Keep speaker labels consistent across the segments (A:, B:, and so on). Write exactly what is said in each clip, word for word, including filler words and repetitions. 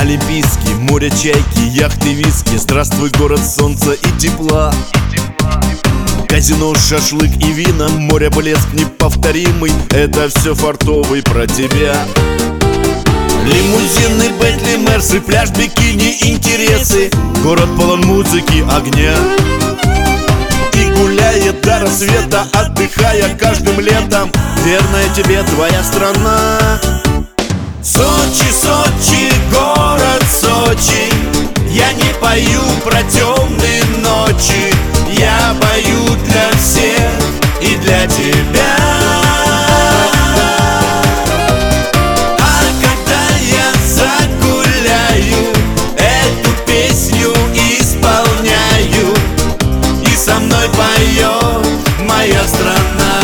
A: Олимпийский, море, чайки, яхты, виски. Здравствуй, город солнца и тепла. Казино, шашлык и вина, море, блеск неповторимый. Это все фартовый про тебя. Лимузины, Бентли, Мерсы, пляж, бикини, интересы. Город полон музыки, огня. И гуляет до рассвета, отдыхая каждым летом. Верная тебе твоя страна. Сочи, Сочи, город Сочи. Я не пою про темные ночи. Я пою для всех и для тебя. А когда я загуляю, эту песню исполняю, и со мной поет моя страна.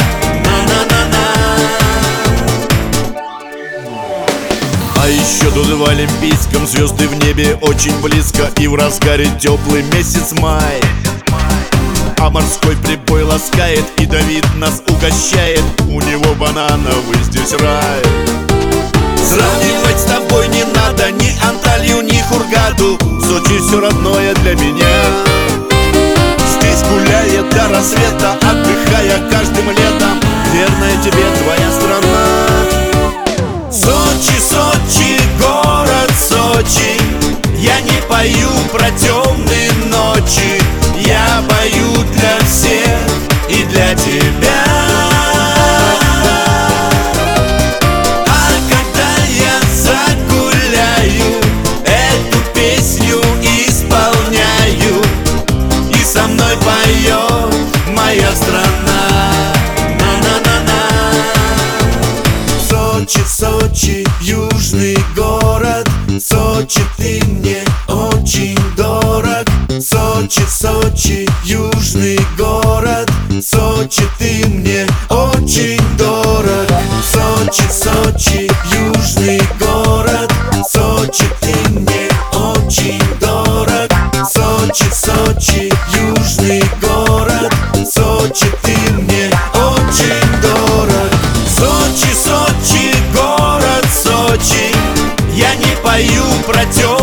A: А еще тут в Олимпийском звезды в небе очень близко. И в разгаре теплый месяц май. А морской прибой ласкает, и Давид нас угощает. У него банановый здесь рай. Сравнивать с тобой не надо ни Анталью, ни Хургаду. Сочи все родное для меня. Здесь гуляет до рассвета, отдыхая каждым летом. Верная тебе твоя страна. Сочи, Сочи, город Сочи. Я не пою про темные ночи. Я пою для всех и для тебя. А когда я загуляю, эту песню исполняю, и со мной поет моя страна. Сочи, Сочи, южный город. Сочи, ты мне очень дорог. Сочи, Сочи, южный город. Сочи, ты мне очень дорог. Сочи, Сочи, южный город. Сочи, ты мне очень дорог. Сочи, Сочи, южный город. Сочи, ты мне очень дорог. Сочи, Сочи, город Сочи. Я не пою про тёмные